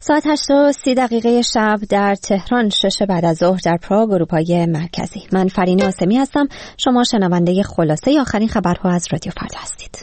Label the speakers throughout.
Speaker 1: ساعت 8:30 شب در تهران، 6 بعد از ظهر در پراگ اروپای مرکزی. من فرینه آسمی هستم. شما شنونده خلاصه آخرین خبرها از رادیو فردا هستید.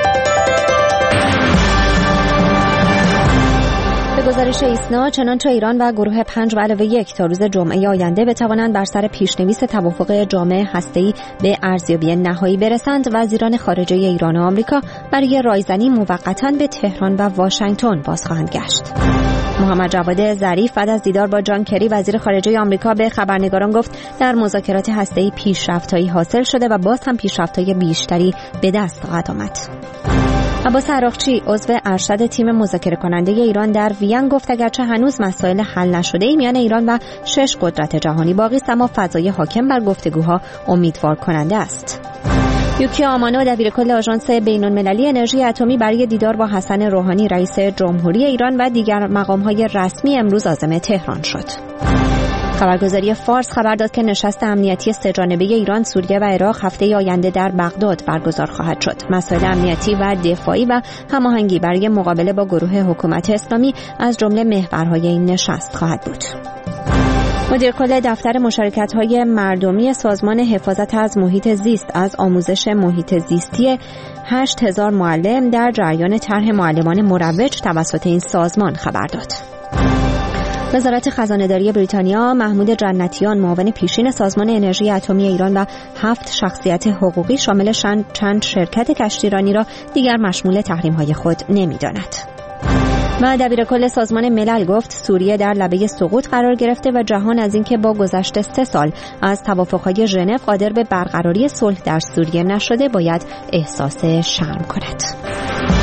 Speaker 1: به گزارش ایسنا، چنانچه ایران و گروه 5+1 تا روز جمعه آینده بتوانند بر سر پیشنویس توافق جامع هسته‌ای به ارزیابی نهایی برسند، وزیران خارجه ایران و آمریکا برای رایزنی موقتاً به تهران و واشنگتن باز خواهند گشت. محمد جواد ظریف بعد از دیدار با جان کری وزیر خارجه آمریکا به خبرنگاران گفت در مذاکرات هسته‌ای پیشرفت‌هایی حاصل شده و باز هم پیشرفت‌های بیشتری به دست خواهد آمد. عباس عراقچی عضو ارشد تیم مذاکره کننده ایران در وین گفت اگرچه هنوز مسائل حل نشده میان ایران و 6 قدرت جهانی باقی است، اما فضای حاکم بر گفتگوها امیدوار کننده است. یوکی آمانو دبیرکل آژانس بین‌المللی انرژی اتمی برای دیدار با حسن روحانی رئیس جمهوری ایران و دیگر مقام‌های رسمی امروز عازم تهران شد. خبرگزاری فارس خبر داد که نشست امنیتی سه‌جانبه ایران، سوریه و عراق هفته آینده در بغداد برگزار خواهد شد. مسائل امنیتی و دفاعی و هماهنگی برای مقابله با گروه حکومت اسلامی از جمله محورهای این نشست خواهد بود. مدیر کل دفتر مشارکت‌های مردمی سازمان حفاظت از محیط زیست از آموزش محیط زیستی 8000 معلم در جریان طرح معلمان مروج توسط این سازمان خبر داد. وزارت خزانه‌داری بریتانیا محمود جنتیان، معاون پیشین سازمان انرژی اتمی ایران و 7 شخصیت حقوقی شامل چند شرکت کشتیرانی را دیگر مشمول تحریم‌های خود نمی‌داند. و دبیرکل سازمان ملل گفت سوریه در لبه سقوط قرار گرفته و جهان از اینکه با گذشت 3 سال از توافق‌های ژنو قادر به برقراری صلح در سوریه نشده باید احساس شرم کند.